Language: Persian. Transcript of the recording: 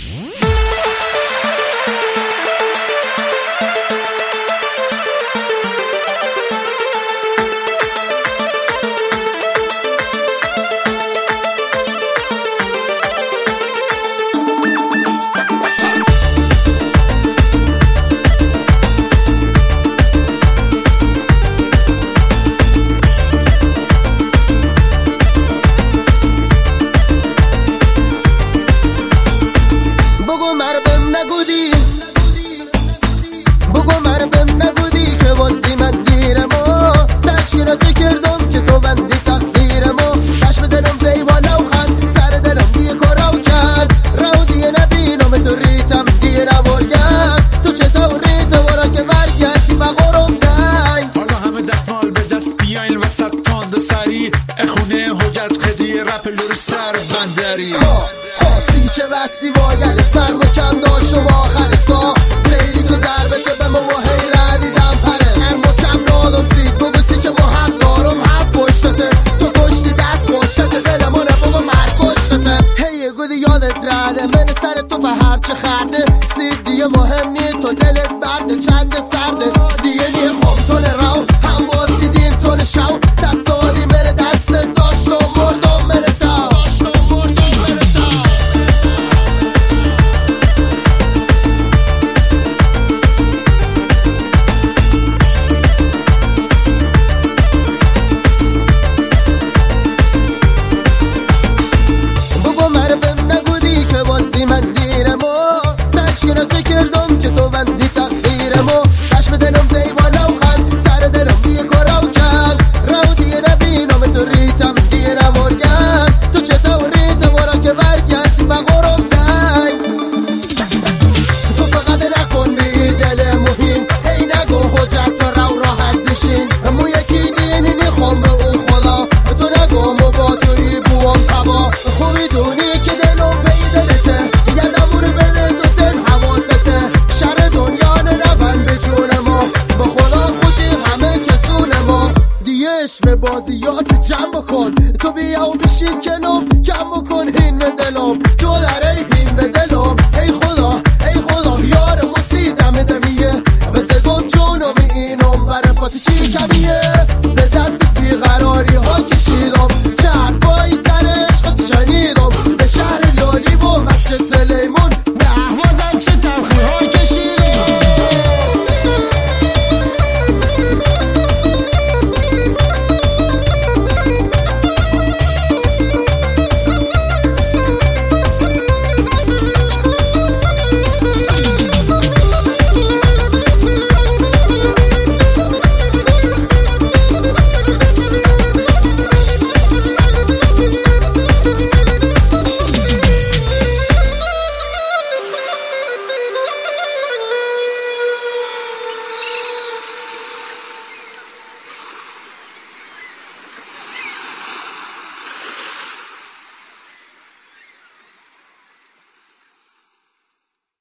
اخونه حجت خدی رپ لوری سر بندری سیچه وستی واگر اسمر مکم داشت و آخر سا سیلی تو ضربه تو به ما حیره دیدم پره هر مکم نادم سید بگو سیچه با هم دارم هفت پشتته تو کشتی دست پشتته دلمونه بگو مرد کشتته هی گودی یادت رده من سر تو به هرچه خرده سید دیگه مهم نی تو دلت برده چند سرده دیگه نی خوب تونه رو هم باز دیدیم تونه شو دستالی بره دست زاشت و مردم بره تا بگو مربم نبودی که بازی من دیرمو تشکینا چه کردم که تو بندی تقصیرمو چشم دلم زیبانه و خند سر دلم دیگه کارو کرد رو دیگه نبینم تو ریتم دیگه نمرگم تو چطور ریتم ورا که برگردی بقرم دنگ تو فقط نکن بی دل مهم هی نگو حجت تو رو راحت بشین مو یکی دینی نیخوام به اون خدا تو نگو مو با توی بوام تبا خوبی دونی که دلم پی دلته یدمون بده تو تن حواسته شر دنیا نرون به جون ما با خدا خودی همه کسون ما دیش بازیات جمع بکن تو بیا و بشین کنم کم بکن این به دلم